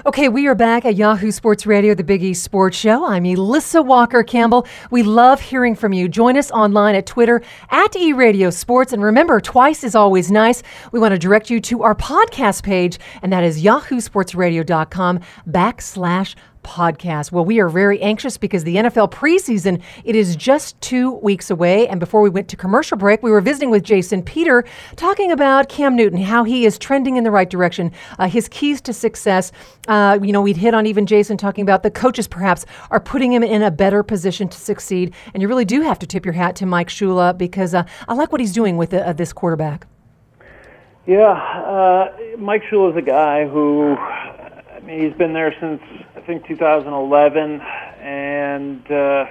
Okay, we are back at Yahoo Sports Radio, the Big East Sports Show. I'm Elissa Walker-Campbell. We love hearing from you. Join us online at Twitter at eRadioSports. And remember, twice is always nice. We want to direct you to our podcast page, and that is yahoosportsradio.com/podcast. Well, we are very anxious because the NFL preseason, it is just 2 weeks away. And before we went to commercial break, we were visiting with Jason Peter, talking about Cam Newton, how he is trending in the right direction, his keys to success. We'd hit on even Jason talking about the coaches perhaps are putting him in a better position to succeed. And you really do have to tip your hat to Mike Shula because I like what he's doing with this quarterback. Yeah, Mike Shula is a guy who, he's been there since, I think, 2011, and the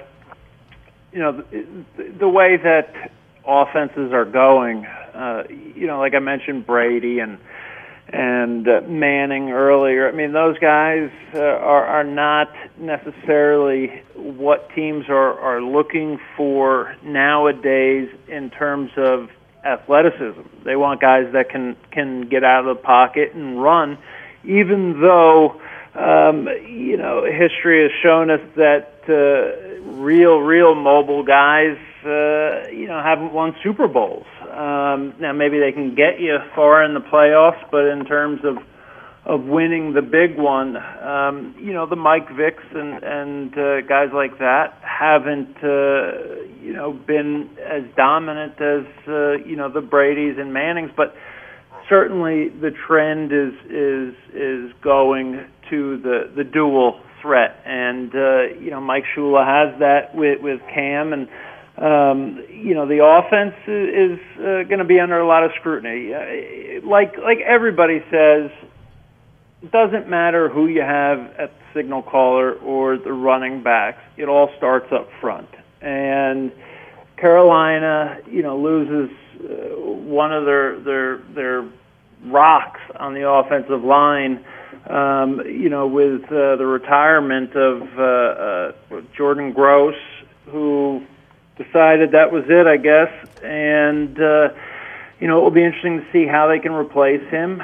way that offenses are going, like I mentioned, Brady and Manning earlier. Those guys are not necessarily what teams are looking for nowadays in terms of athleticism. They want guys that can get out of the pocket and run, even though history has shown us that real mobile guys haven't won Super Bowls. Now maybe they can get you far in the playoffs, but in terms of winning the big one, the Mike Vicks and guys like that haven't been as dominant as the Bradys and Mannings, but certainly the trend is going to the dual threat, and Mike Shula has that with Cam, and the offense is going to be under a lot of scrutiny. Like everybody says, it doesn't matter who you have at the signal caller or the running backs. It all starts up front, and Carolina, loses one of their rocks on the offensive line, with the retirement of Jordan Gross, who decided that was it, I guess. And, it will be interesting to see how they can replace him.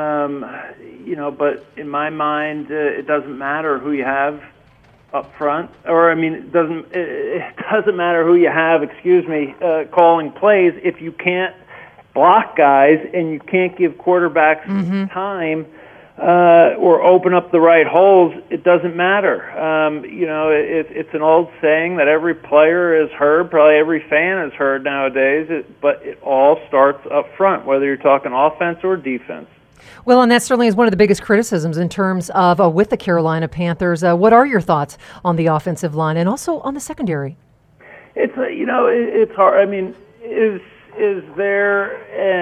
But in my mind, it doesn't matter who you have up front, it doesn't matter who you have, calling plays if you can't block guys and you can't give quarterbacks time or open up the right holes. It doesn't matter. It's an old saying that every player has heard, probably every fan has heard nowadays, but it all starts up front, whether you're talking offense or defense. Well, and that certainly is one of the biggest criticisms in terms of with the Carolina Panthers. What are your thoughts on the offensive line and also on the secondary? It's it's hard. Is there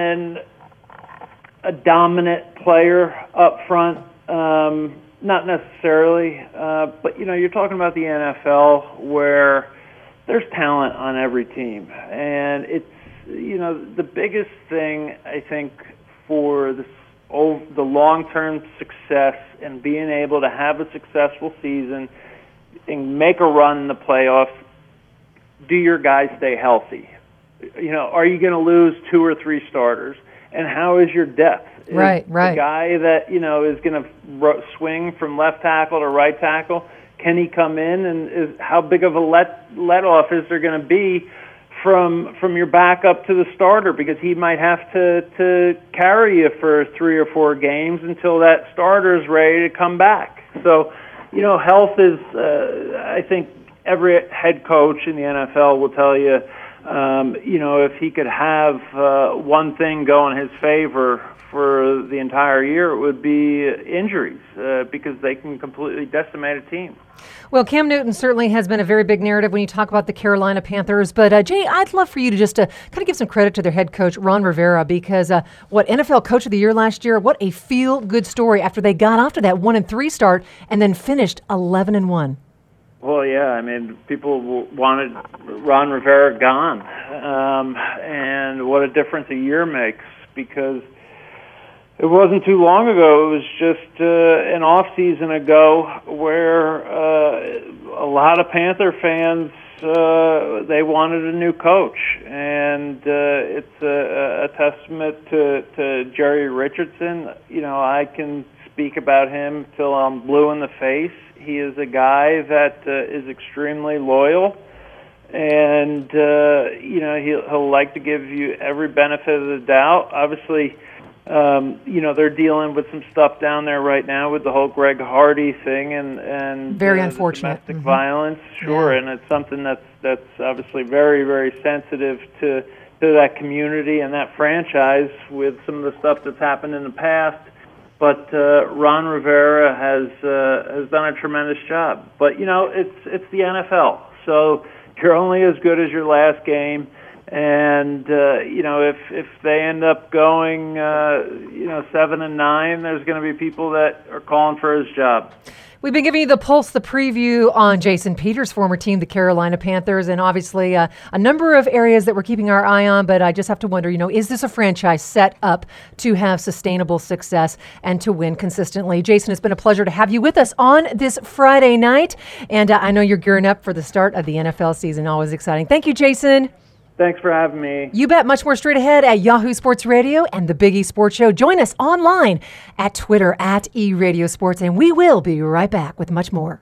a dominant player up front? Not necessarily, but you're talking about the NFL where there's talent on every team, and it's the biggest thing I think for the long-term success and being able to have a successful season and make a run in the playoffs. Do your guys stay healthy? Are you going to lose 2 or 3 starters? And how is your depth? Right. The guy that, is going to swing from left tackle to right tackle, can he come in? And how big of a let-off is there going to be from your backup to the starter? Because he might have to carry you for 3 or 4 games until that starter's ready to come back. So, health is, I think every head coach in the NFL will tell you, if he could have one thing go in his favor for the entire year, it would be injuries because they can completely decimate a team. Well, Cam Newton certainly has been a very big narrative when you talk about the Carolina Panthers. But, Jay, I'd love for you to just kind of give some credit to their head coach, Ron Rivera, because NFL Coach of the Year last year, what a feel-good story after they got off to that 1-3 start and then finished 11-1. Well, yeah, people wanted Ron Rivera gone, and what a difference a year makes, because it wasn't too long ago. It was just an off season ago where a lot of Panther fans they wanted a new coach, and it's a testament to Jerry Richardson. I can speak about him till I'm blue in the face. He is a guy that is extremely loyal, and he'll like to give you every benefit of the doubt. Obviously, they're dealing with some stuff down there right now with the whole Greg Hardy thing and very unfortunate domestic violence. Sure, yeah. And it's something that's obviously very, very sensitive to that community and that franchise with some of the stuff that's happened in the past. But Ron Rivera has done a tremendous job. But it's the NFL, so you're only as good as your last game. And if they end up going 7-9, there's going to be people that are calling for his job. We've been giving you the pulse, the preview on Jason Peters' former team, the Carolina Panthers, and obviously a number of areas that we're keeping our eye on. But I just have to wonder, is this a franchise set up to have sustainable success and to win consistently? Jason, it's been a pleasure to have you with us on this Friday night. And I know you're gearing up for the start of the NFL season. Always exciting. Thank you, Jason. Thanks for having me. You bet. Much more straight ahead at Yahoo Sports Radio and the Big E Sports Show. Join us online at Twitter @eRadioSports, and we will be right back with much more.